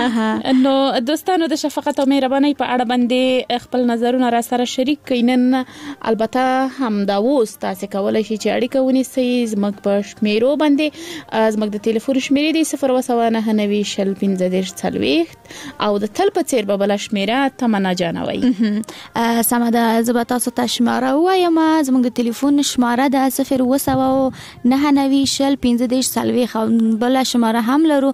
نو دوستانو د شفقت او مهرباني په اړه باندې خپل نظرونه را سره شریک کینن. البته هم دا ووس تاسو کولای شئ چې اړیکه ونیسئ زموږ په شمیرو باندې. زموږ د ټلیفون شمیرې دی 019901540 او د تل په څیر به بل شمیره تمنا جانوي. سمه ده، زه به تاسو ته شماره وایم. زموږ د ټلیفون شماره ده 019901540 او بل شماره هم لرو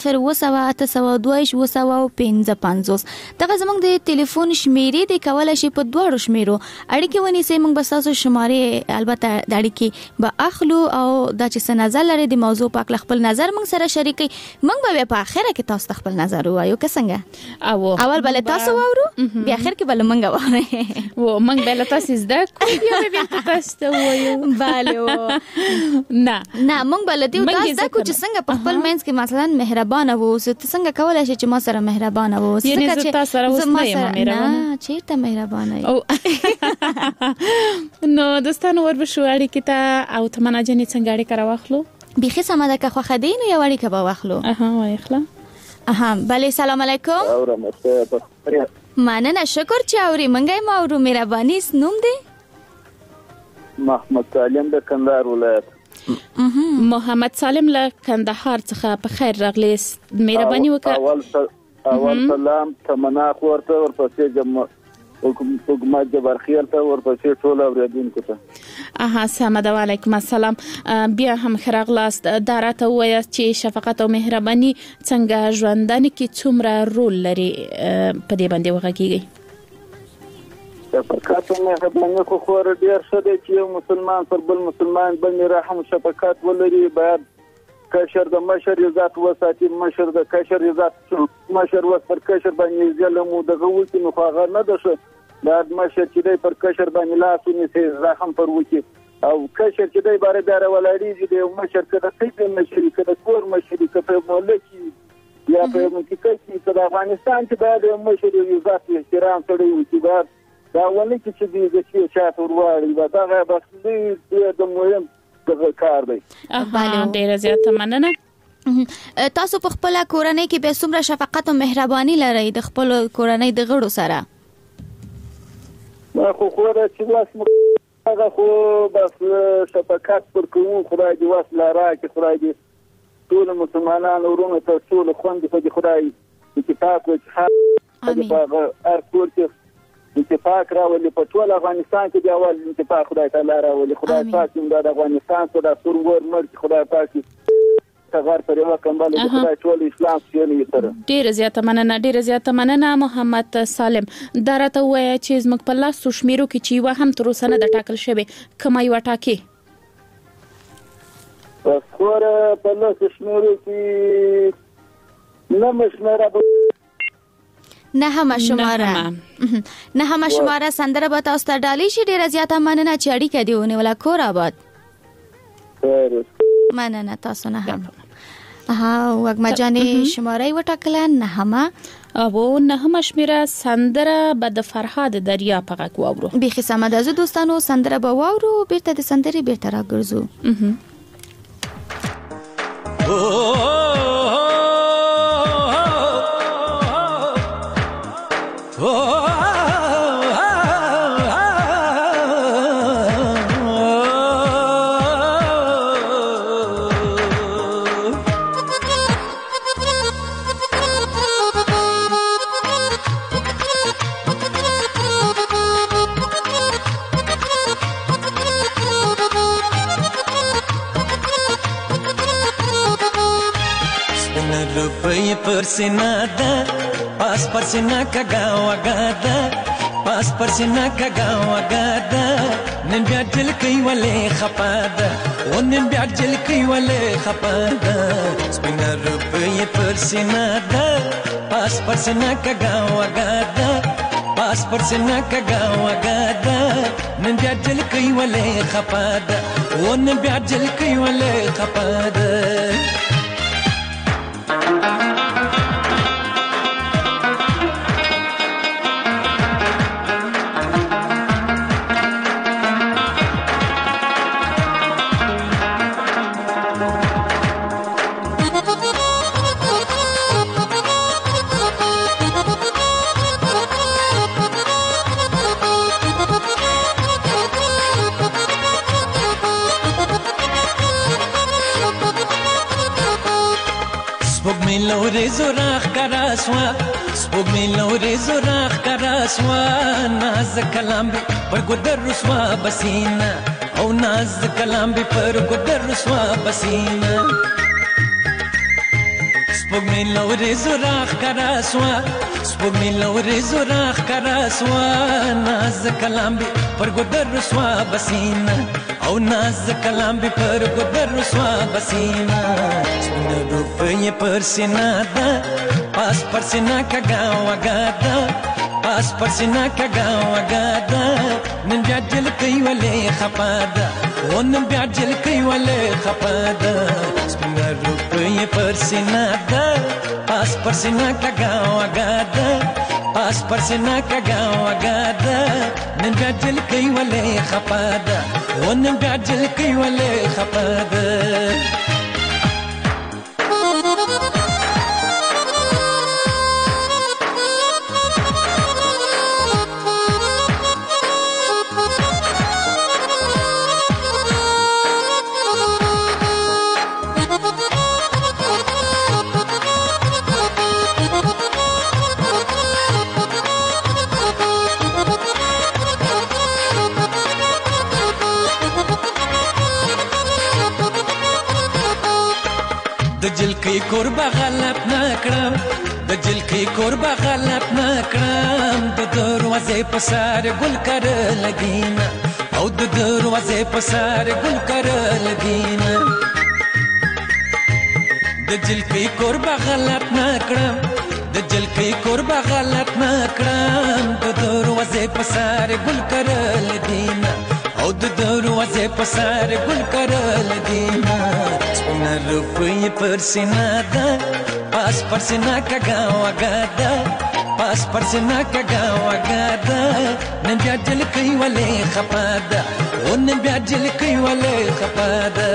019822555. دغه زموږ د ټلیفون شمیرې دی، کولای شي په دوه شمیرو اړیکه ونیسئ. موږ به تاسو شماره البته د اړیکې به اخلو او دا چې څه نظر لري د موضوع په اړه خپل نظر موږ سره شریکئ. موږ به په اخره کې تاسو خپل نظر وایو که څنګه. اول بل تاسو واورو بیا اخر کې بل موږ وایو و موږ بل تاسو زده کوو بیا تاسو ته وایو. bale نه موږ بل دی تاسو دا کو چې څنګه په خپل منځ کې مثلا مهربانه وو، څنګه کولای شي چې ما سره مهربانه وو. څنګه چې تاسو سره وسه مهربانه چیرته مهربانه نو دوستانو وربشو اړیکې ته او تمنا جنې څنګه اړیکه راوخلو. بيخي سم ده که خوخه دین یو اړیکه به واخلو. وایخلا. بله سلام علیکم. مننه، شکر چې اوري. منګه ما اورو. مهرباني نوم دی محمد سالم د کندهار ولایت. محمد سالم له کندهار څخه په خیر راغلی. مهرباني وکړه. اول سلام تمنا ورته ورپسې حکومت جبر خیر ته ورپسې ټول اوریدونکو ته. سلام علیکم. السلام. بیا هم خراغلاست. دراته وایي چې شفقت او مهرباني څنګه ژوندانه کې څومره رول لري په دې باندې وغږیږي. شفقت او مهرباني خو خور ډیر ښه دی چې یو مسلمان پر بل مسلمان باندې رحم شفقت ولري. باید کشر د مشر عزت وساتي، مشر د کشر عزت، مشر وس پر کشر باندې ظلم او دغه وکي نو هغه نه ده ښه. باید مشر چې دی پر کشر باندې لاس ونیسي، رحم پر وکي. او کشر چې دی باره بیا راولړېږي د یو مشر که د کلي مشري که د کور مشري که په ملکي یا په منطقه کې که د افغانستان کې باید یو مشر یو عزت احترام سړی وکړي. باید دا ونه کې چې دوی د چاته ورواړي. دغه بس ډېر د مهم کار دی. ډیره زیاته مننه. تاسو په خپل کورنۍ کې به څومره شفقت او مهرباني لرئ د خپل کورنۍ د غړو سره؟ خو خورا چې واس هغه خو بس شفقت پر کوو. خدای دې واس لاره کې خدای دې ټول مسلمانانو ورونو ته ټول خوند په خدای اتفاق وکړي. هر کور کې اتفاق راولي. په ټول افغانستان کې دی اول اتفاق خدای تعالی راولي. خدای پاک موږ د افغانستان څخه د سرور مرګ خدای پاک څنګه پر یو کمبل د خدای ټول اسلام شنو تر. ډیره زیاته مننه محمد سالم. دراته وایي چې زموږ په لاس شمیرو کې چې و هم تر اوسه نه د ټاکل شوی کمای وټاکي. خور په لاس شمیرو کې نه مشمره نه هم شماره سندره به تاسو ته ډالۍ شي. ډیره زیاته مننه چې اړیکه دی ونیوله. کور آباد. مننه تاسو نه هم. وګما جانې شماره وټاکله 9 او 9 شمیره سندره به د فرهاد دریا په غږ واورو. بيخي سم ده. زه دوستانو سندره به واورو، بیرته د سندرې بیرته راګرځو. پر سینا ده پاس پر سینا کگا وگا ده پاس پر سینا کگا وگا ده نن بیا دل کوي ولې خپا ده او نن بیا دل کوي ولې خپا ده سپینا روپې پر سینا ده پاس پر سینا کگا وگا ده پاس پر سینا کگا وگا ده نن بیا دل کوي ولې خپا ده او نن بیا دل کوي ولې خپا ده. لورې زوراخ کرا سوا سپوږمۍ لورې زوراخ کرا سوا ناز کلام به پر ګدر رسوا بسینا او ناز کلام به پر ګدر رسوا بسینا سپوږمۍ لورې زوراخ کرا سوا سپوږمۍ لورې زوراخ کرا سوا ناز کلام به پر ګدر رسوا بسینا او ناز کلام به پر ګدر رسوا بسینا سپین روپې پر سینا دا پاس پر سینا کګا وګادا پاس پر سینا کګا وګادا نن بیا جل کوي ولې خپادا ون بیا جل کوي ولې خپادا سپین روپې پر سینا دا پاس پر سینا کګا وګادا پاس پر سینا کګا وګادا نن بیا جل کوي ولې خپادا ون بیا جل کوي ولې خپادا د جلکې کوربه غلط نکړم د جلکې کوربه غلط نکړم د دروازې په سر ګل کرل دینه او د دروازې په سر ګل کرل دینه د جلکې کوربه غلط نکړم د جلکې کوربه غلط نکړم د دروازې په سر ګل کرل دینه او د دروازې په سر ګل کرل دینه سپین روپې پر سینا دا پاس پر سینا کګا وګادا پاس پر سینا کګا وګادا نن بیا جل کوي ولې خپادا او نن بیا جل کوي ولې خپادا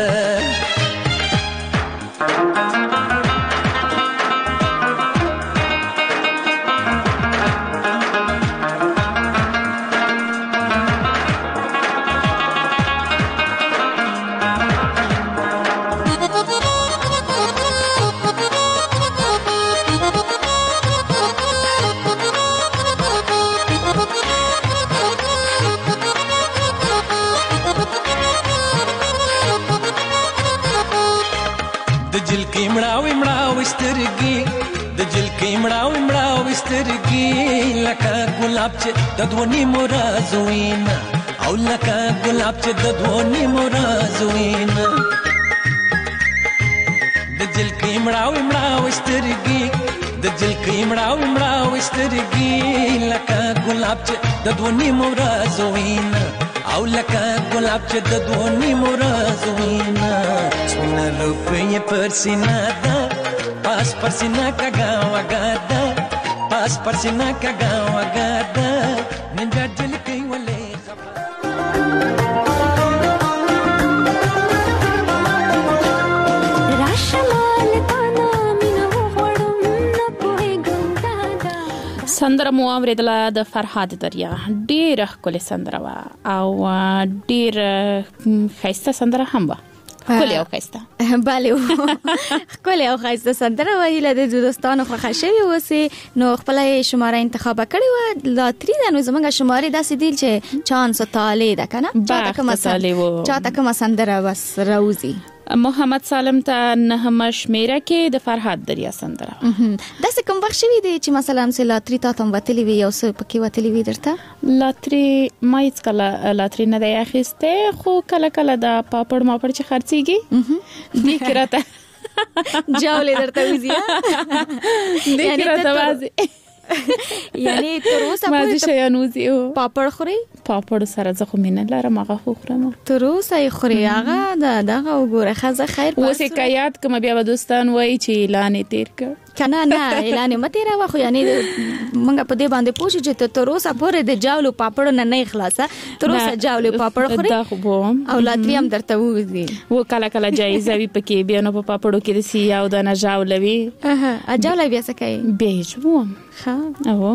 د جلکې مړاوي مړاوي سترګې د جلکې مړاوي مړاوي سترګې لکه ګلاب چې د دوه نیمو رازو وینا او لکه ګلاب چې د دوه نیمو رازو وینا د جلکې مړاوي مړاوي سترګې د جلکې مړاوي مړاوي سترګې لکه ګلاب چې د دوه نیمو رازو وینا او لکه ګلاب چې د دوه نیمو رازو وینا سپین روپې پر سینا دا پاس پر سینا کګا وګادا پاس پر سینا کګا وګادا نن بیا جل کوي ولې سندره مو اوریدله د فرهاد دریا ډیره ښکلې سندره وه او ډیره ښایسته سندره هم وه ښکلې او ښایسته بله ښکلې او ښایسته سندره ویله د دوستانو خوښه شوې اوسې نو خپله یې شماره انتخاب کړې وه لاتري ده نو زموږ شمارې داسې دي چې چانس و طالع ده که نه چاته کومه سندره بس راوځي محمد سالم ته نهمه شمیره کې د فرهاد دریا سندره داسې کوم وخت شوی دی چې مثلا سه لاتري تا ته وتلی وي یو څه پکې وتلی وي درته لاتري ما هیڅ کله لاتري نه دی اخیسته خو کله کله د پاپړ ماپړ چې خرڅيږي دې کراته جاولې درته وځي دې کراته وځي یعنی تر اوسه مازه شیانوزي او پاپړ خوري پاپړ سره زه خو مینه لرم هغه خو خورم تر اوسه یې خوري هغه دغه وګوره خزه خیر اوسه کایات کوم بیا دوستان وای چې اعلان تیر کړ کنه نه اعلان مته را واخو یعنی منګه په دې باندې پوښی چې تر اوسه پورې د جاولو پاپړ نه خلاصه تر اوسه جاولو پاپړ خوري او لاتري هم درته وځي و کله کله جایزه وی پکې بیا نو په پاپړو کې د سیا او د نه جاولوي جاولای بیا څه کوي بیجوم ها او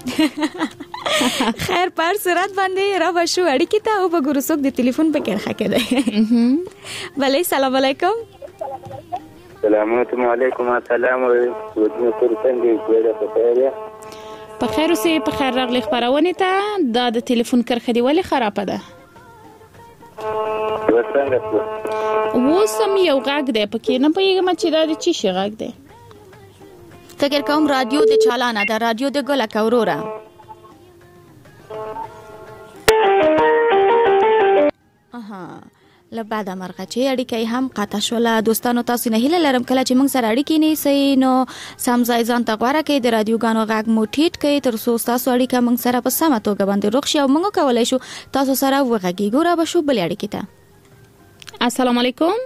خیر پر صورت باندې را وشو اړیکې ته او وګورو څوک د ټلیفون په کې راخه کړي بله سلام علیکم السلام علیکم. السلام علیکم. په خیر اوسې. په خیر راغلی خپرونې ته. دا د ټلیفون کرښه دی ولې خرابه ده؟ اوس هم یو غږ دی پکې، نه پوهېږم چې دا د څه شي غږ دی. فکر کوم رادیو د چالانه ده، رادیو د ګله کوروره. له بعد مرغه چې اړیکې هم قطع شوله. دوستانو تاسو نه هیله لرم کله چې موږ سره اړیکې نیسئ نو سم ځای ځان ته غوره کړئ، د رادیوګانو غږ مو ټیټ کړئ تر څو تاسو اړیکه موږ سره په سمه توګه باندې روغ شي او موږ کولی شو تاسو سره وغږیږو. را به شو بلې اړیکې ته. السلام علیکم.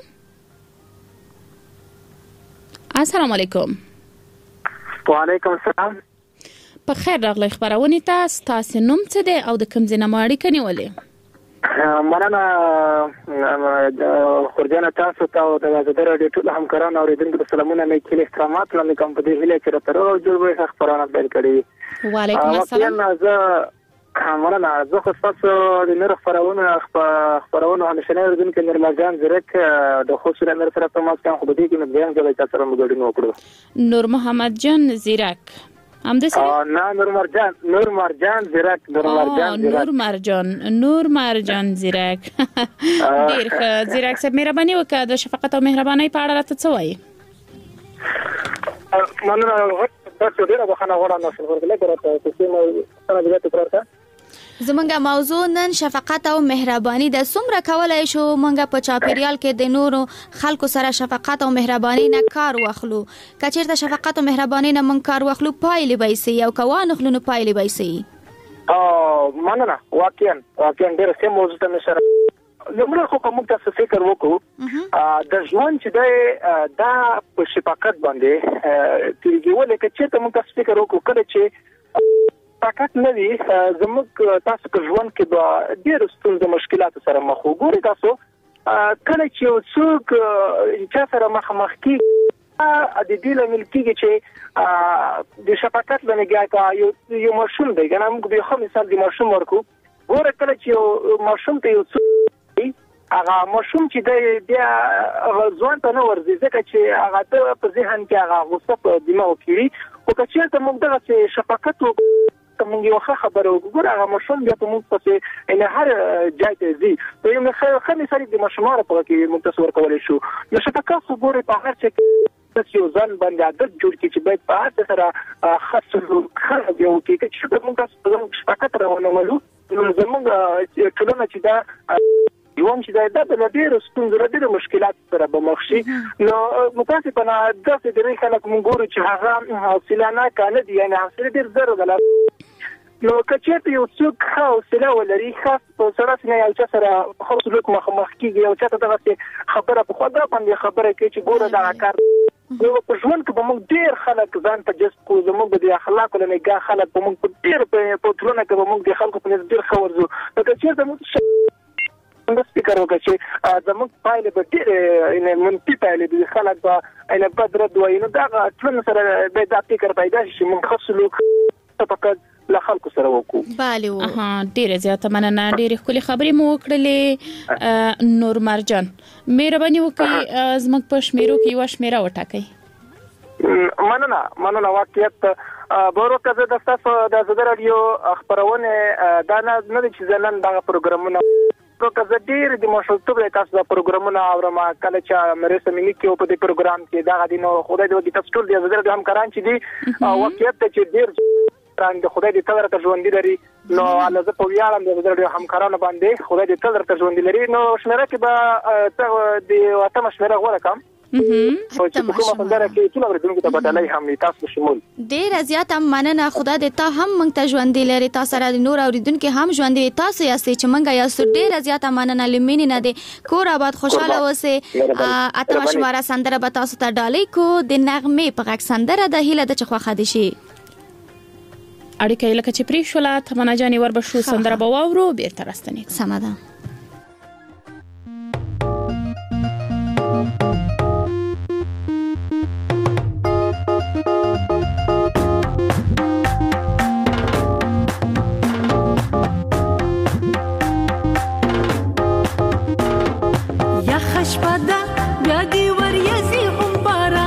السلام علیکم. وعلیکم السلام. په خیر راغلی خپرونې ته. ستاسو نوم څه دی او د کوم ځای نه مو اړیکه نیولې؟ مننه خورجانه، تاسو ته او د ازادۍ راډیو ټول همکارانو اوریدونکو ته سلامونه مې کړي، احترامات وړاندې کوم په دې هیله چې راته روغ جوړ وي خبرونه پیل کړي. وعلیکم السلام. مننه. زه خو تاسو د نور خبرونو همیشنی اوریدونکو نورمحمد جان زیرک د خوشو لمر سره په ماسکان خو به دې کې مې بیان کړی تاسو سره موږ وکړو. نورمحمد جان زیرک هم د سره؟ نه نورمحمد زیرک. نورمحمد زیرک. ډیر ښه. زیرک صاحب مهرباني وکړه د شفقت او مهرباني په اړه راته څه وایي؟ مننه. تاسو ډیره بخښنه غواړم نو څنګه راته تاسو مو سره دې تکرار زمونږه موضوع نن شفقت او مهرباني د څومره کولای شو مونږه په چاپیریال کې د نورو خلکو سره شفقت او مهرباني نه کار واخلو. کچیرته شفقت او مهرباني نه مونږ کار واخلو پایلې به سي او کوان خلونو پایلې به سي. مننه. واقعا ډیره سم موضوع ته سره لمړی خو کوم تاسو فکر وکړو د ژوند چې دا په شفقت باندې تیږي ولې چې ته موږ تاسو فکر وکړو کله چې فقط نه وي زموږ تاسو په ژوند کې به ډېر ستونزې مشکلات سره مخ وګورئ. تاسو کله چې څوک چې سره مخ کیږي د دې لامل کېږي چې د شفقت لنګیا کا یو ماشوم دی. کنه موږ به خو مثال د ماشوم ورکو ګوره کله چې ماشوم ته یو هغه ماشوم چې د ځوان ته نه ورځي ځکه چې هغه په ذهن کې هغه غوسه په دماغ کې او که چې موږ دغه شفقت موږ یو خبره وګورو هغه ماشوم بیا په موږ پسې ان هر ځای ته ځي. په یو خمي سره د ماشومانو په کې موږ تصور کولای شو نو شفقت وګورئ په هر څه چې یو ځان باندې عادت جوړ کړي چې باید په هر څه سره خاص یو کې چې موږ تاسو شفقت راوړو نو زموږ ټولنه چې دا یوم چې دا د ډېر ستونزو ډېر مشکلات سره به مخ شي. نو متاسفانه داسې ډېر خلک موږ ګورو چې هغه حوصله نه کوي، یعنی حوصله ډېر زر ده. نو کچې یو څوک حوصله ولري خاص په سره نه یو څه سره خپل مخ کیږي او چې دغه خبره په خدا باندې خبره کوي چې ګوره دا کار نو په ژوند کې به موږ ډېر خلک ځان ته جذب کوو. زموږ د اخلاقو له نګاه خلک به موږ ډېر په ټولنه کې به موږ د خلکو په نسبت ډېر ښه ورځو. نو کچې زموږ فکر وکړي چې زموږ پایلې به ډېر منفي پایلې دي، خلک به بد رد وایي. نو دا ټولنه سره به دا فکر پیدا شي موږ ښه سلوک فقط له خلکو سره وکړو. بله ډېره زیاته مننه. ډېرې ښکلې خبرې مو وکړلې. نورمحمد جان مهرباني وکړئ زموږ په شمیرو کې یوه شمیره وټاکئ. مننه. واقعیت بروکه زه د تاسو د ازادۍ راډیو خبرونه دا نه چې نن دغه پروګرامونه که زه ډېر د مشرتوب تاسو د پروګرامونه اورم کله چې مې سمینی کې په دې پروګرام کې دا غدي نو خدای دې تاسو ټول د ازادۍ راډیو همکاران چې دي واقعیت چې ډېر د خدای دې تل راته ژوند لري. نو الله زه په ویاړم د ازادۍ راډیو همکارانو باندې خدای دې تل راته ژوند لري. نو شمیره کې به د واته مشوره غوړه کوم چې په کومه فندره کې ټول اوریدونکو ته بدلای هم تاسو شمول. ډېر زیات مننه. خدای دې تا هم موږ ته ژوند لري، تاسو سره نور اوریدونکو هم ژوند دي. تاسو یاستئ چې موږ یاستو. ډېر زیات مننه. لمینې نه دي کور آباد خوشاله اوسئ. اته شماره سندره به تاسو ته ډالۍ کو د نغمه په غږ سندره د هیله د چخواخه دي شي اړیکه لکه چې پری شوله تمنا جانې ور به شو سندره به واورو بیرته راستنې سمه ده. یا خشپده بیا دی ور یزی هم باران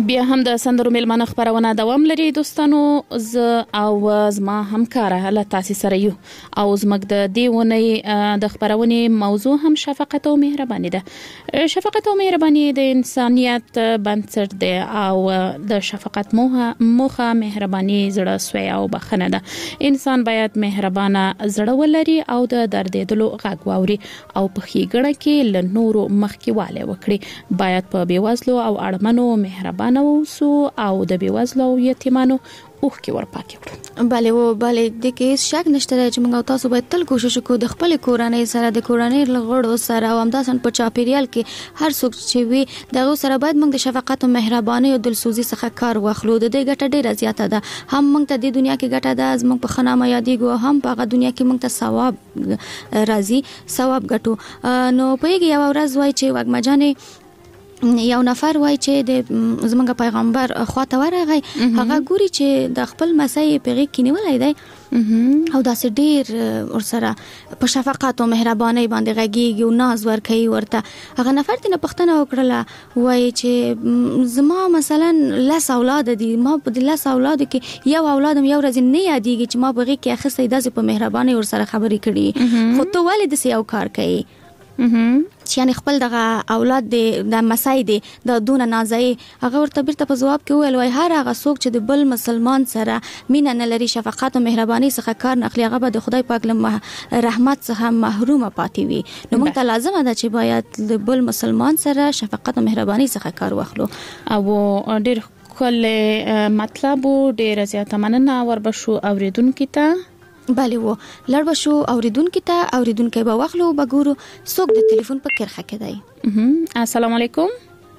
بیا هم د سندرو میلمانه خبرونه دوام لري دوستانو. ز او زما همکاره له تاسو سره یو او زموږ د دیونې د خبرونې موضوع هم شفقت او مهرباني ده. شفقت او مهرباني د انسانيت بنسټ ده او د شفقت موخه مهرباني زړه سوی او بخنه ده. انسان باید مهربانه زړه ولري او د دردېدلو غږ واوري او په ښېګڼه کې له نورو مخکېواله وکړي. باید په بیوزلو او اړمنو مهربانه اوسو او د بیوزلو او یتیمانو اوخ کې ورپاکې کړو. بله د کې شک نشته چې موږ تاسو باید تل کوشش وکړو د خپل کورنۍ سره د کورنۍ لغړو سره او همداسن په چاپیریال کې هر څوک چې وي دغه سره باید موږ د شفقت او مهرباني او دلسوزي څخه کار واخلو. د دې ګټه ډیره زیاته ده. هم موږ ته د دنیا کې ګټه ده زموږ په خنامه یادېږو هم په هغه دنیا کې موږ ته ثواب راځي ثواب ګټو. نو په یو ورځ وای چې وګمجانې یو نفر وای چې د زمونږ پیغمبر خواته ورغی هغه ګوري چې د خپل مسیح پیغه کینولای دی او داسې ډیر ورسره په شفقت او مهرباني باندې غږیږي او ناز ورکوي ورته. هغه نفر تنه پښتنه وکړه وای چې زما مثلا لاس اولاد دي ما په لاس اولاد کې یو اولادم یو ورځ نه یادېږي چې ما بغي کې اخستې داسې په مهرباني ورسره خبرې کړي خو ته ولې د سیاو کار کوي چې یعنی خپل دغه اولاد د مسای دی د دون نازای. هغه ورته بیرته په جواب کې ویل وای هر هغه څوک چې د بل مسلمان سره مینه نه لري شفقت او مهرباني څخه کار نه اخلي هغه به د خدای پاک له رحمت څخه محروم پاتې وي. نو موږ ته لازم ده چې باید د بل مسلمان سره شفقت او مهرباني څخه کار واخلو. او ډیر کله مطلب ډیر زیاته مننه وربشو اوریدونکو ته. بله و لړ بشو اوریدونکو ته اوریدونکو به واخلو بګورو څوک د ټلیفون په کرخه کې دی. السلام علیکم.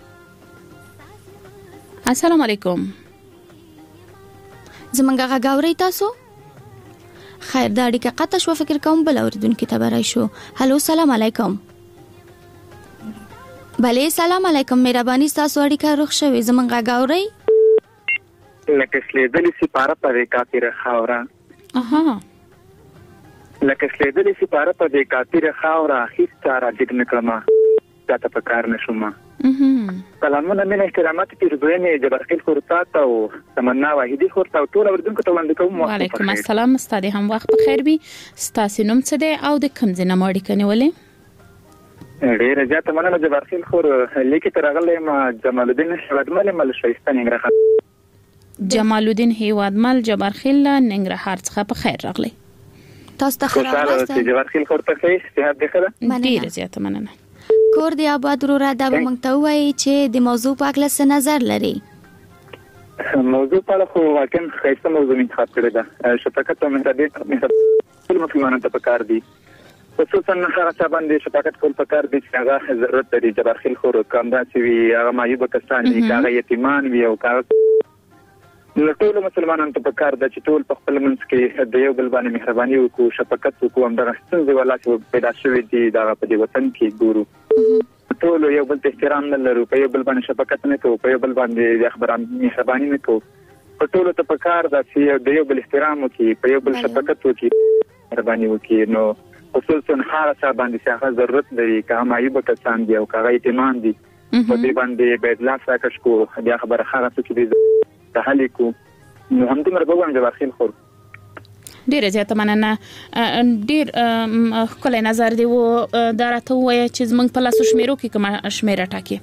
السلام علیکم. زمونږه غاوري تاسو خیر دا اړیکه قطع شو فکر کوم بل اوریدونکو ته برای شو. هلو سلام علیکم. بله سلام علیکم مهرباني تاسو اړیکه روخ شوی زمونږه غاوري لکه سلیدلې سپاره په کافر خاورا. لکه سلیدلې سپاره په دې کافر خاورا هیڅ را دګ نکړم تاسو په کار نشوم. سلامونه مې احترامات پیرزوینې جبرخیل خورتات او تمنا واحدی خورتا ټول اوردونکو ته وړاندې کوم. وعلیکم السلام. ستاسو هم وخت بخیر وي. ستاسو نوم څه دی او د کوم ځای نه ماړی کنيولې؟ ډیره زیاته مننه جبرخیل خور لیکي ترغلې ما جمال الدین شهادمل مل شایسته ننګرهار. جمال الدین هیوادمل جبرخیل ننګرهار څخه په خیر راغلی. تاسو ته خبر راځه جبرخیل خور ته ښه صحت ده خره ډیره زیاته مننه. کور دی آباد رو را دا به مونږ ته وایي چې د موضوع په اړه څه نظر لري. موضوع په اړه خو واقعا ښایسته موضوع انتخاب کړی ده. شفقت او مهرباني ټول مسلمانانو ته پکار دي خصوصا هغه څه باندې شفقت کول پکار دي چې هغه ضرورت لري. جبرخیل خور کوم دا چې وي هغه معیوب کسان دي هغه یتیمان وي او هغه ټول مسلمانانو ته پکار ده چې ټول په خپل منځ کې د یو بل باندې مهرباني وکړو شفقت وکړو. همدغه ستونزې ولا چې پیدا شوې دي دا په دې وطن کې ګورو ټول یو بل ته احترام نه لرو په یو بل باندې شفقت نه کوو په یو بل باندې د خبرانو مهرباني نه کوو. په ټول ته پکار ده چې د یو بل احترام وکړي په یو بل شفقت وکړي مهرباني وکړي. نو خصوصا هغه څه باندې چې هغه ضرورت لري که معیوب کسان دي او که هغه یتیمان دي په دې باندې باید لاس راکش کو. دا خبره هغه څه چې تحلی کو نو هم دې مرګ وګورم جبرخیل خور ډیره زیاته مننه. ډیر کله نظر دی و درته وای چې زمنګ په لاسو شمیرو کې کوم شمیره ټاکي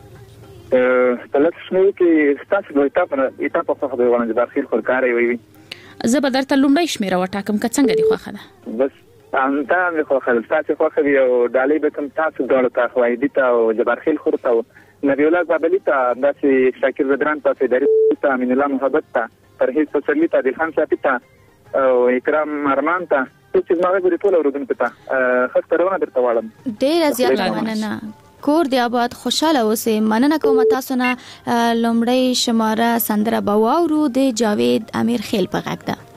په لاسو شمیرو کې ستاسو د ایتاپ په خبره ونه جبرخیل خور کار وي. زه به درته لومړی شمیره وټاکم که څنګه دی خوخه ده بس انته مې خوخه تاسو خوخه دی او ډالۍ به کوم تاسو ډول ته خوای دي ته او جبرخیل خور ته نبی الله بابلی ته داسې شاکر بدران ته فدری ته امین الله محبت ته پرهیز فصلی ته د خان صاحب ته او اکرام ارمان ته چې ما غوړي ټول اوردونکو ته خسترونه درته واړم. ډیر زیات مننه. کور دی آباد خوشاله اوسئ. مننه کوم تاسو نه. لومړی شماره سندره بواورو د جاوید امیر خیل په غږ ده.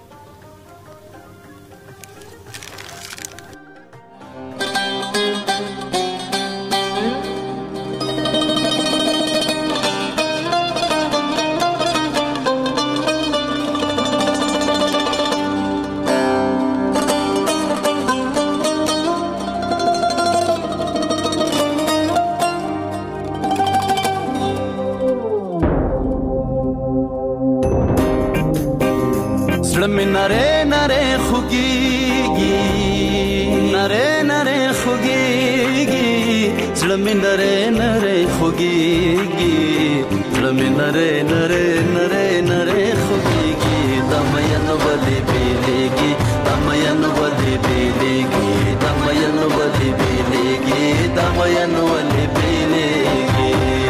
زړه مې نری نری خوږیږي نری نری خوږیږي زړه مې نری نری خوږیږي زړه مې نری نری نری نری خوږیږي دا مین ولې بیلیږي دا مین ولې بیلیږي دا مین ولې بیلیږي دا مین ولې بیلیږي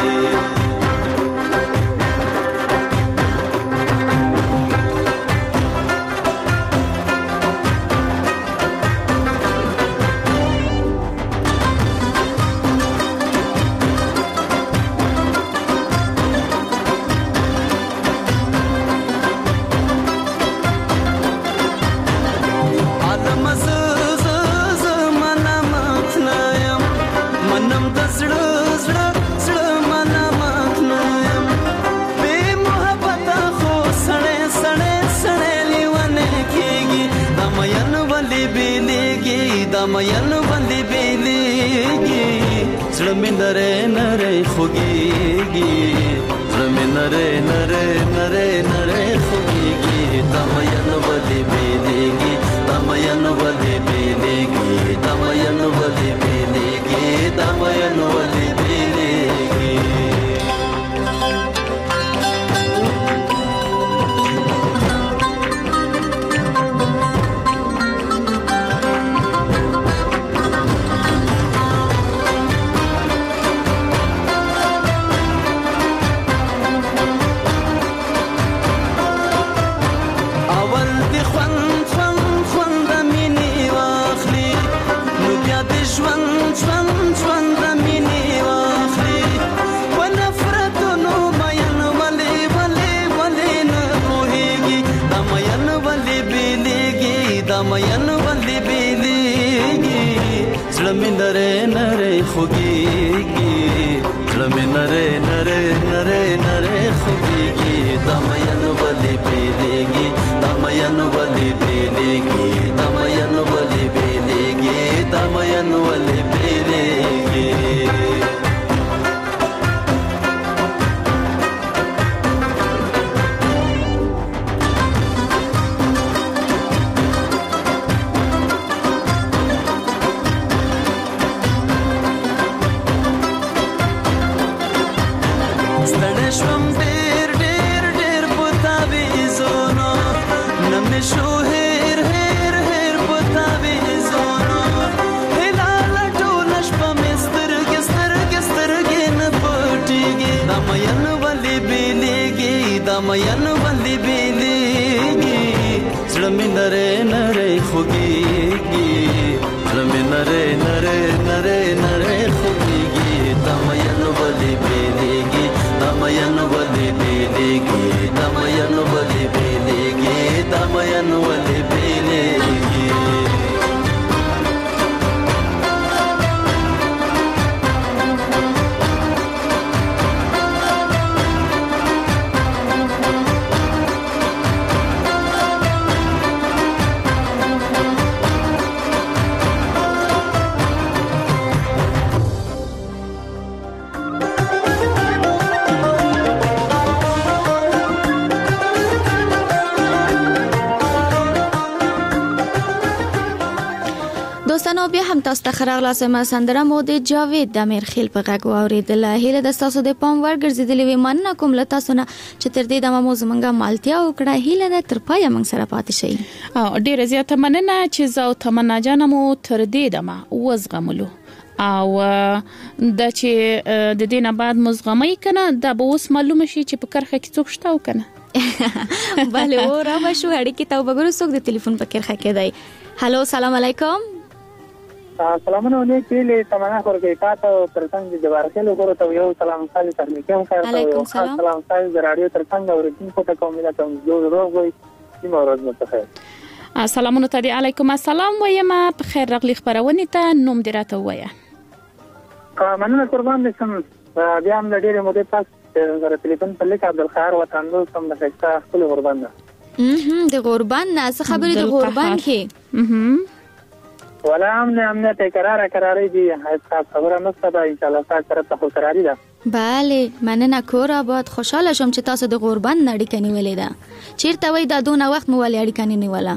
مین باندې بیلیږي زړه مې نری نری خوږیږي زړه مې نری نری نری نری خوږیږي دا مین باندې بیلیږي دا مین باندې بیلیږي دا مین باندې بیلیږي دا مین باندې بیلیږي مین باندې بیلیږي زړه مې نری نری خوږیږي زړه مې نری نری نری نری خوږیږي دا مین باندې بیلیږي دا مین باندې بیلیږي دا مین باندې بیلیږي دا مین باندې بیلیږي مین باندې بیلیږي زړه مې نری نری خوږیږي زړه مې نری نری نری نری خوږیږي دا مین باندې بیلیږي دا مین باندې بیلیږي دا مین باندې بیلیږي دا مین باندې بیلیږي دوستانو بیا هم تاسو ته خراغلا سم سندره مو د جاوید د میرخیل په غږ واوریدله هله د تاسو د پام ورګرځیدلې وي مننه کوم له تاسو نه چې تر دې د مو زمونږه مالتیا وکړه هله د تر پای موږ سره پاتې شي ډیر زیاته مننه چې زو تمنا جانمو تر دې دمه وزغملو او د چې د دینه بعد مزغمي کنه د به اوس معلومه شي چې په کرخه کې څوک شته وکنه bale و را بشو اړیکې ته وګورو څوک د ټلیفون په کرخه کې دی هالو سلام علیکم سلامونه علیکم له تمنا خورګی پاتو ترڅنګ د ورکل وګورو ته یو سلام خالي ترنیکم علیکم سلام خالي د رادیو ترڅنګ اورېدونکو ته کومه ته یو روغ وي سیمه ورځ متخیر سلامونه ته علیکم السلام وایم په خیر راغلی خبرونه ته نوم دراته وایا مننه قربان دې سم بیا هم ډېر مو ته غره ټلیفون په لیک عبدالخير وطن نو سم د ښکتا خپل قربان ده د قربان نه څه خبرې د قربان کې ولا امنه ته قرارې دي خبره مستبه ان شاء الله سره ته قرارې ده بله مننه کور آباد. خوشاله شم چې تاسو د غوربند اړیکه نیولې ده. چیرته وای دا دونه وخت مو ولې اړیکه نیوله؟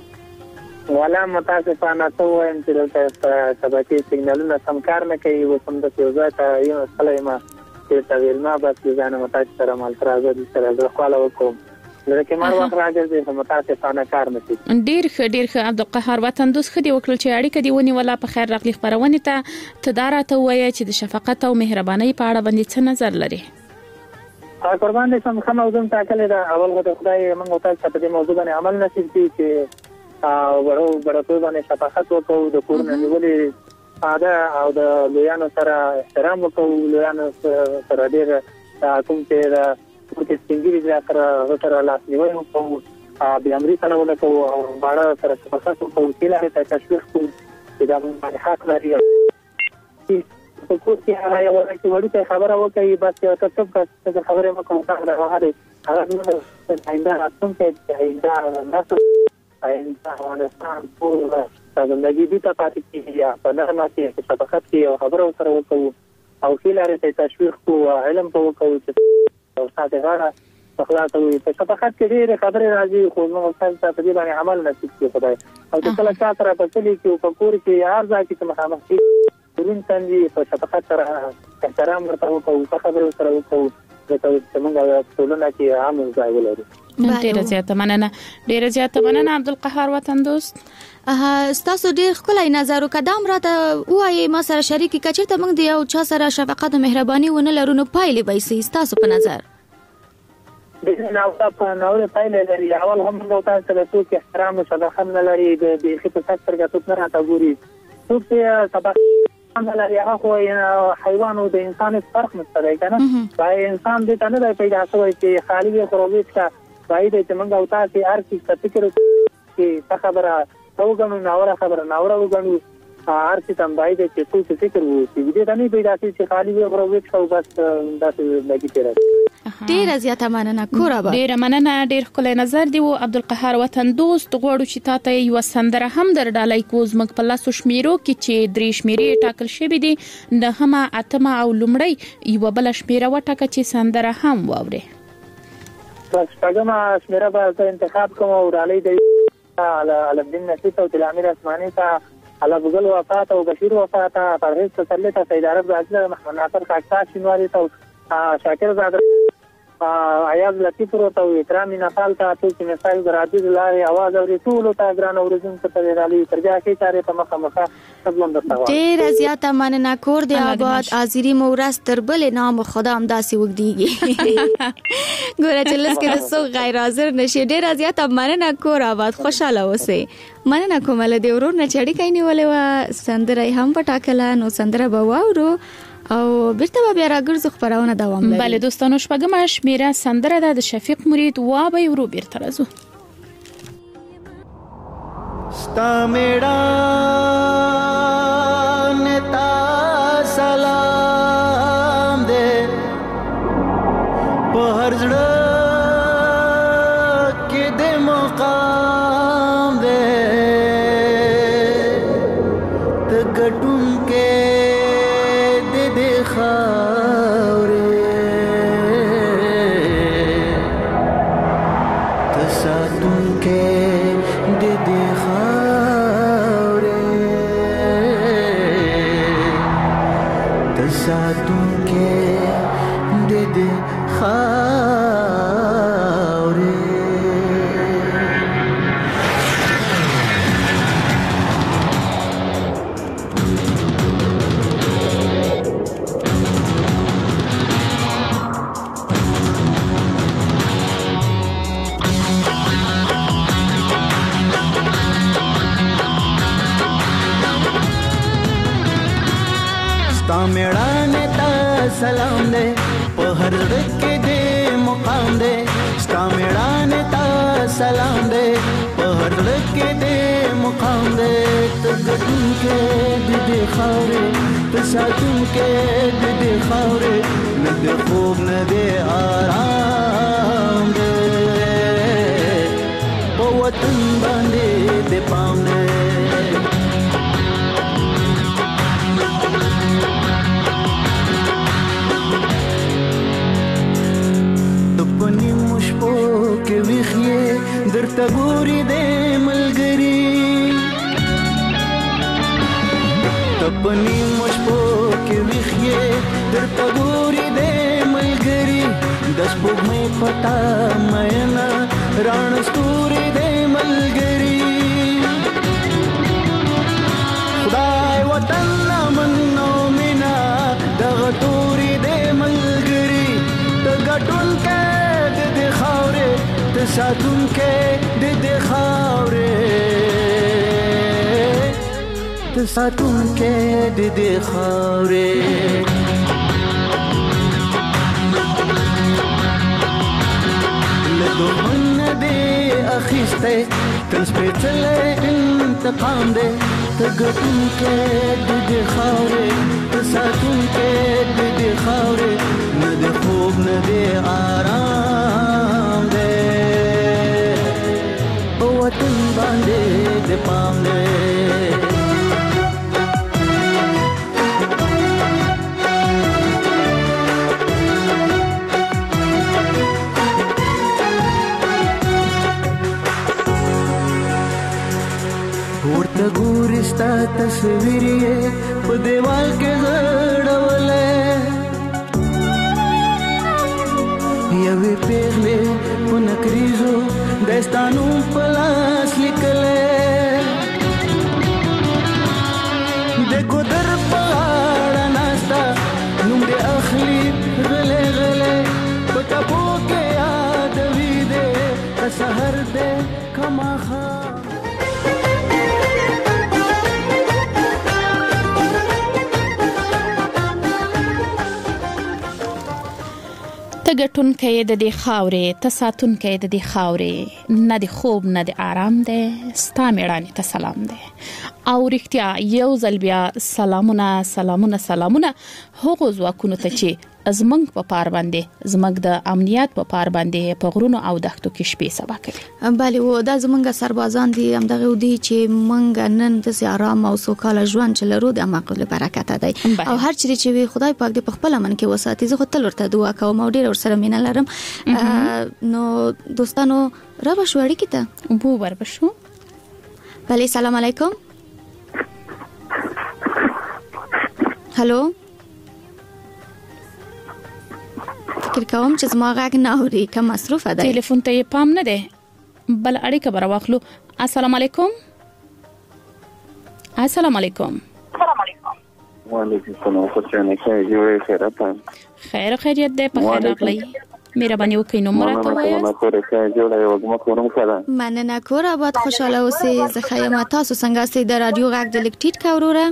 ولا متاسفانه ته وایم چې دلته شبکې سیګنالونه سم کار نه کوي. اوس هم د یو ځای ته یو سړی ما چې تاویل ما بس ځان متاسف سره مال ترازه دي سره زه خپله وکړم لکه مر وخت راځي چې متاسفانه کار نه کوي. ډیر ښه عبدالقهار وطن دوست خدي وکړل چې اړیکه دی ونیوله. په خیر راغلی خبرونه ته دارته وایي چې د شفقت او مهرباني په اړه باندې څه نظر لري؟ قربان دې سم خمه وزم تاکل دا اول غو خدای موږ تاسو ته په موضوع باندې عمل نصیب کړي چې ورته باندې شفقت وکړو د کور نه نیولې اده او د لویانو سره احترام وکړو. لویانو سره ډېر کوم چې د سپینګری ځکه سره لاس نیولې وکړو بیا امري سره وکړو او باړه سره شفقت وکړو چې لاره ته تشویق کوو چې دا باندې حق لري. په کور کې هغه یو ورته وړي خبره وکړي بس یو تاسو څه خبره مکو دا هغه آینده راتلون کې آینده ناسو آینده افغانستان ټول زندگی دي ته پاتې کیږي په نغمه کې شفقت کې او خبره سره وکړو او خلاره ته تشویق کوو علم په وکړو چې او ساده غاړه اخلاق او شفقت کې ډېر خبره راځي خو موږ تاسو ته په دې باندې عمل نصیب کړي خدای او چې کله چا سره په کلی کې او په کور کې هر ځای کې مخامخ شي ورین څنګه په شفقت سره احترام ورته وکړو خبره سره وکړو چې موږ ټولنه کې عام ځای ولرو. ډیره زیاته مننه عبدالقهار وطن دوست. ستاسو ډیر ښکلی نظر او قدم راته وایي ما سره شریکي کچې ته موږ دی او چا سره شفقت او مهرباني ونه لرو نو پایلې به سي ستاسو په نظر؟ د نو پایلې لري. اول هم نو تاسو ته څوک احترام او شفقت نه لري د خپل څخه څنګه نه راته ګوري څوک چې شفقت نه لري هغه خو حیوان او د انسان فرق نشته کنه. بای انسان دې ته نه پیدا شوی چې خالی خروبیت کا باید چې موږ او تاسو هر څه فکر کې خبره وګڼو ناوړه خبره ناوړه وګڼو هر څه تم باید چې څه فکر وو چې دې ته نه پیدا شي چې خالی خروبیت شو بس داسې لګی تیر. ډیر زیاته مننه کورابه. ډیر مننه ډیر خپل نظر دی او عبدالقهار وطن دوست غوړو چې تاسو یو سندره هم در ډالای کوز مګ په لاسو شمیرو کې چې درې شمیرې ټاکل شوې دي د همه اتمه او لومړی یو بل شمیره وټاکه چې سندره هم واوري. بس څنګه شمیره به انتخاب کوم او ډالای دی على الدين نسيت او الامير اسماني ته على بغل وفات او بشير وفات پرویز تسلیت سید عرب عزیز محمد ناصر کاکا شینواری ته شاکر زاده ایاز لطیف ورته احترام نفال ته چې مثال برادر لاري आवाज اوري ټول ته ګران اوریدون ته رالي ترجا کې چاره په مخه سبلم درته ډیر زیاته مننه کور دی آباد حاضری مورس تربل نام خدا هم داسې وګديږي ګوره چې لسکه رسو غیر حاضر نشي. ډیر زیاته مننه کور آباد خوشاله اوسئ. مننه کوم له دی ورور نه چړې کینې ولې و سندره هم پټاکله نو سندره به واورو او بیرته بیا راګرځو خبرونه دوام لري. بله دوستانو شپږم شمیره سندره ده د شفیق مرید وا به ورو بیرته راځو. ستا میړان تا سلام دې په هر ځړه کې دې مقام دې ته ګټون کې دې خاورې ته ساتون کې دې خاورې ته ساتون کې دې خاورې. ستا میړانه ته سلام دې په هر ځړ کې دې مقام دې ستا میړانه ته سلام دې په هر ځړ کې دې مقام دې ته ګټون کې دې خاورې ته ساتون کې دې خاورې نه دې خوب نه دې آرام دې په وطن باندې دې پام دې تپنی مشپو کې ویخې درته ګوري د ملګری تپنی مشپو کې ویخې درته ګوري د ملګری د سپوږمۍ پتا مېنا ران ستوري د ملګری خدای وطن منو مینا دغه توري د ملګری ته ګټون کې د خاورې ته ساتون کې د خاورې ته ساتون کې د خاورې دومن دې اخیسته تل سپېڅلې انتقام دې ته ګټون کې د خاورې ته ساتون کې د خاورې نه د خوب نه د آرام دې او وطن باندې د پام دې ورته ګوري ستا تصویر یې په دیوال کې غړولې یوې پیغلې په نکریزو داستانو په لاس لیکلې د ګودر په غاړه ناسته نوم دې اخلي غلې غلې په ټپو کې یادوي دې که سحر دې که ماښام ته ګټونکی د دې خاورې ته ساتونکی د دې خاورې نه د خوب نه د آرام دی ستا میړانې ته سلام دی او رښتیا یو ځل بیا سلامونه سلامونه سلامونه هغو ځواکونو ته چې زمنګ په پار باندې زمنګ د امنیت په پار باندې په غرونو او دښتو کې شپې سبا کوي بله و دا زمنګ سربازان دي همدغه ودي چې منګ نن د آرام او سوکاله ژوند چلرو د مقبول برکت دی او هر چیرې چې خدای پاک دې په خپل من کې وساتي زه خو تل ورته دعا کوم او ډیر ورسره مینه لرم نو دوستانو را بشو اړیکې ته بو ور بشو بله سلام علیکم هلو فکر کوم چې زما غږ نه اوري که مصروفه ده ټلیفون ته یې پام نه دی بل اړیکه به راواخلو السلام علیکم السلام علیکم وعلیکم السلام خیر خیریت ده په خیر راغلی مهرباني وکړئ نمبر راته وایاست مننه کور آباد خوشاله اوسئ زه ښه یم تاسو څنګه یاست د رادیو غږ د لږ ټیټ که وروره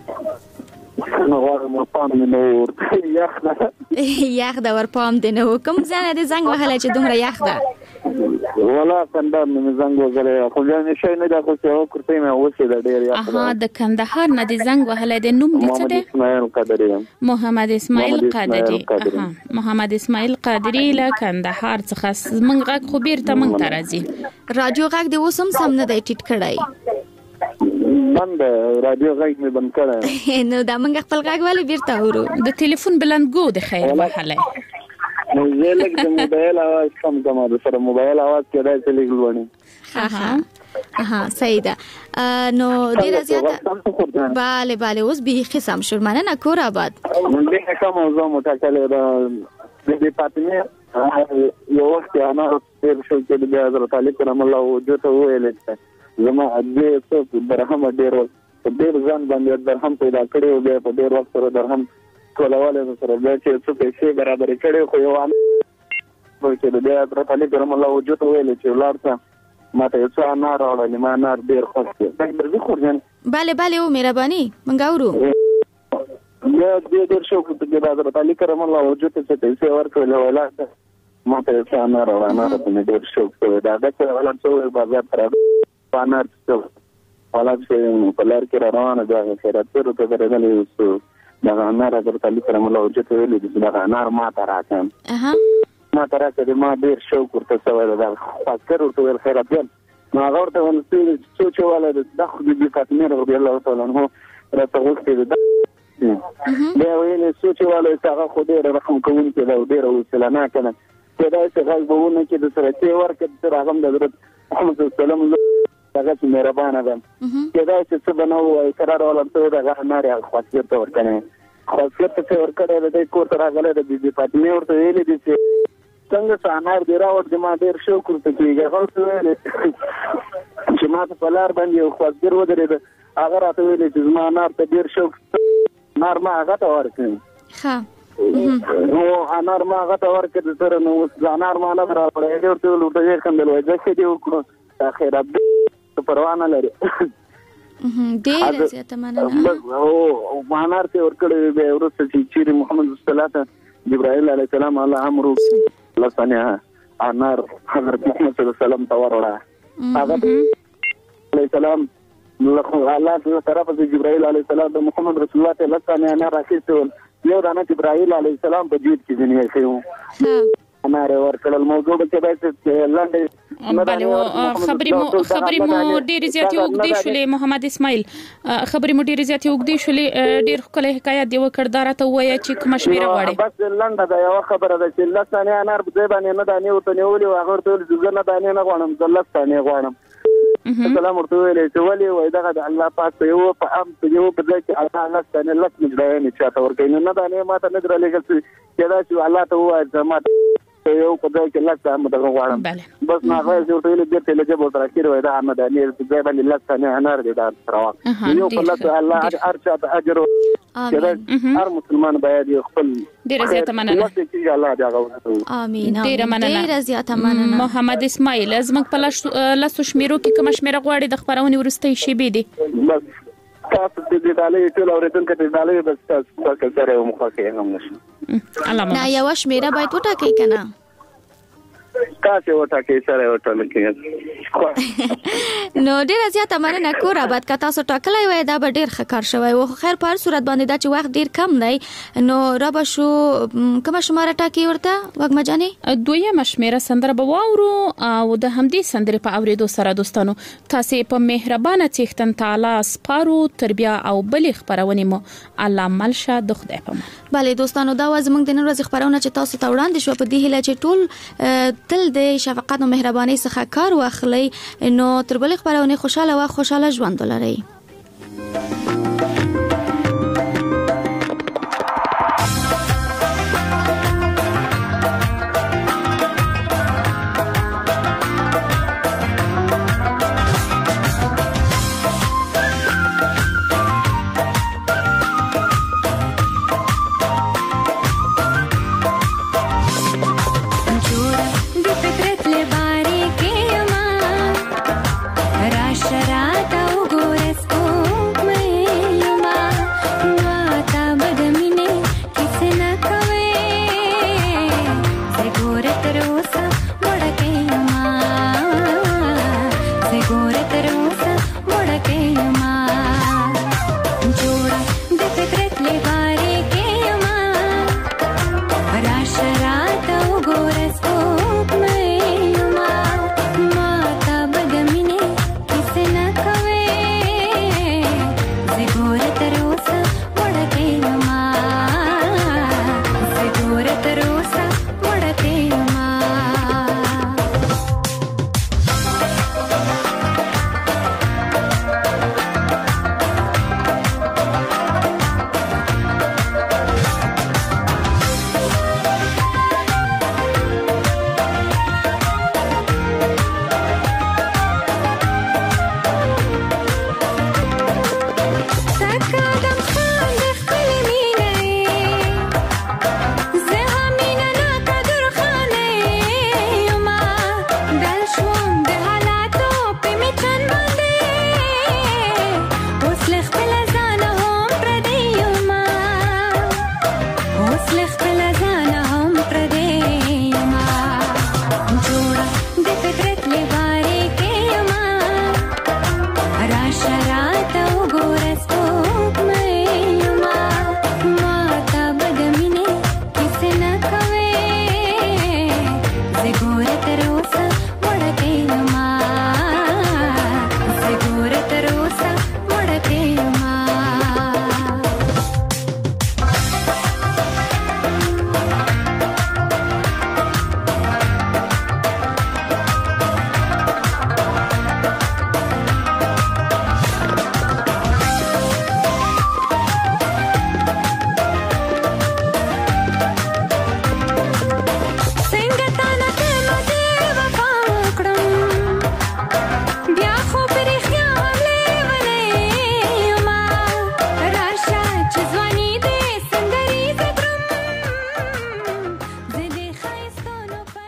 یخ ده ورپام دی نه و کوم ځای دې زنګ وهلی چې دومره یخ ده ولا کندهار نه زنګ وهلی خو بیا مې شی نه ده خو چې هغه کرتۍ مې اوسې ده ډېر یخ ده د کندهار نه دې زنګ وهلی دی نوم دې څه دی محمد اسماعیل قادري محمد اسماعیل قادري له کندهار څخه زموږ غږ خو بیرته موږ ته راځي رادیو غږ دې اوس هم سم نه دی ټیټ کړی بند رادیو غږ مې بند کړی نو دا موږ خپل غږ ولې بیرته اورو د ټلیفون بلندګو د خیر وهلی نو زه لږ د موبایل اواز کم کوم د سره موبایل اواز کېدای چې لږ لوړی صحیح ده نو ډیره زیاته بله اوس بیخي سم شو مننه کور آباد دغه کوم موضوع مټاکلې ده د فاطمه یو وخت انا تیر شو چې د حضرت علي کرام الله وجهه ته ویل چې زما دې څو درهم ډیر ځان باندې درهم پیدا کړی او بیا په ډیر وخت سره درهم کولواله سره بیا چې څه پیسې برابر کړي خو یو ان چې د حضرت علي کرام الله وجهه ته ویل چې ولارته ماته څو انار راوړل ما انار ډیر خوښ دي درځي خورجن بله او مهرباني منګ اورو بیا ډیر شو چې د حضرت علي کرام الله وجهه ته پیسې ورکړل ولارته ماته څو انار راوړل انار په ډیر شو دا چې ولارته بازار پر پانار څو ولادت په لار کې روانه ده خیرات ورته درغلې وسو دا انار حضرت علي کرام الله وجهه ته ویل چې دا انار ما ته راځم ما ته راځي ما ډیر شوق ورته سوال دا فکر ورته ویل خیرات دې نو هغه ورته ونسې چې ولادت د خو دې فاطمه رضی الله تعالی عنها راته وکړي دا بیا ویل چې ولادت هغه خو ډیر رحم کوونکی دا ډیر وسلانه کنه کېدای شي غږ به ونه کړي د سره تی ورکړي تر هغه د حضرت محمد صلی الله علیه وسلم هغه مهربانه ده کېدای شي څه به نه وایي قرار ولرته دغه ناري خاصیت ته ورکړي خاصیت ته ورکړی د کور ته راغلی د بیبي فاطمې ورته ویلي دي چې څنګه چې انار دی راوړ د ما ډېر شوق ورته کېږي هغه ورته ویلې چې ما ته په لار باندې یو خواستګر ودرېده هغه راته ویلې چې زما انار ته ډېر شوق انار ما هغه ته ورکړ نو انار ما هغه ته ورکړ سره نو اوس انار ما نه راوړی ورته ویل ورته یې خندل وایي ځکه دې وکړو خیرات پروا نه لري ډېر زیاته مننه او انار ته ورکړی بیا وروسته چې چیرې محمد صلی الله علیه وسلم جبرائیل علیه السلام الله امر لسانه انار حضرت محمد صلی الله علیه وسلم ته وروړه هغه علیه السلام الله تعالی طرف د جبرائیل علیه السلام د محمد رسول الله ته لسانه انار راکېستل یو دانه جبرائیل علیه السلام په جیب کې ځنی شو انار ورکړل موضوع به چې لاندې خبرې مو ډېرې زیاتې اوږدې شولې محمد اسماعیل خبرې مو ډېرې زیاتې اوږدې شولې ډېر ښکلی حکایت دې وکړ دا راته ووایه چې کومه شمېره غواړې بس لنډه ده یوه خبره ده چې 10 دانې انار په ځای باندې نه دانې ورته نیولې وې هغه ورته ویل چې زه نه دانې نه غواړم زه 10 دانې غواړم سلام ورته ویلې چې ولې وایي دغه د الله پاک په یو په ځای کې الله 10 دانې 10 مجدایانې چاته ورکوي نو نه دانې ما ته نه در لېږل کېدای شي الله ته ووایي چې ما یو په ځای کې لږ هم دغه غواړم بس نه هغه چې ورته ویلې بېرته یې لږه ورته راکړې وایي دا هم دانې په ځای باندې 10 دانې انار دی دا راواخ یو په لږ الله هر چا ته اجر هر مسلمان باید خپل ډېره زیاته مننه امين ډېره مننه ډېره زیاته مننه محمد اسماعیل زموږ په لاسو شمیرو کې کومه شمیره غواړي د خبرونې وروستۍ شیبې دي بس تاسو دې ډالۍ ټول اوریدونکو ته ډالۍ بس تاسو سره یو مخکې هم نشم نه یو شمیره باید وټاکئ کنه تاسو وټاکئ سره وټاکئ نو ډیره زیاته مننه کور آباد کا تاسو ټاکلای وای دا به ډیر ښه کار شوی او خیر په هر صورت باندې دا چې وخت ډیر کم دی نو را به شو کومه شماره ټاکي ورته وګما جانې دویمه شمیره سندره به واورو او د همدې سندرې په اوریدو سره دوستانو تاسو په مهربانه څښتن تعالی سپارو تربیه او بلې خبرونه مو الله ملشه د خدای په امان bale دوستانو دا وازمنګ د نن ورځې خبرونه چې تاسو ته وړاندې شو په دې هیله چې ټول تل د شفقت او مهرباني څخه کار واخلي نو تر بلې خبرونه خوشاله ژوند ولرئ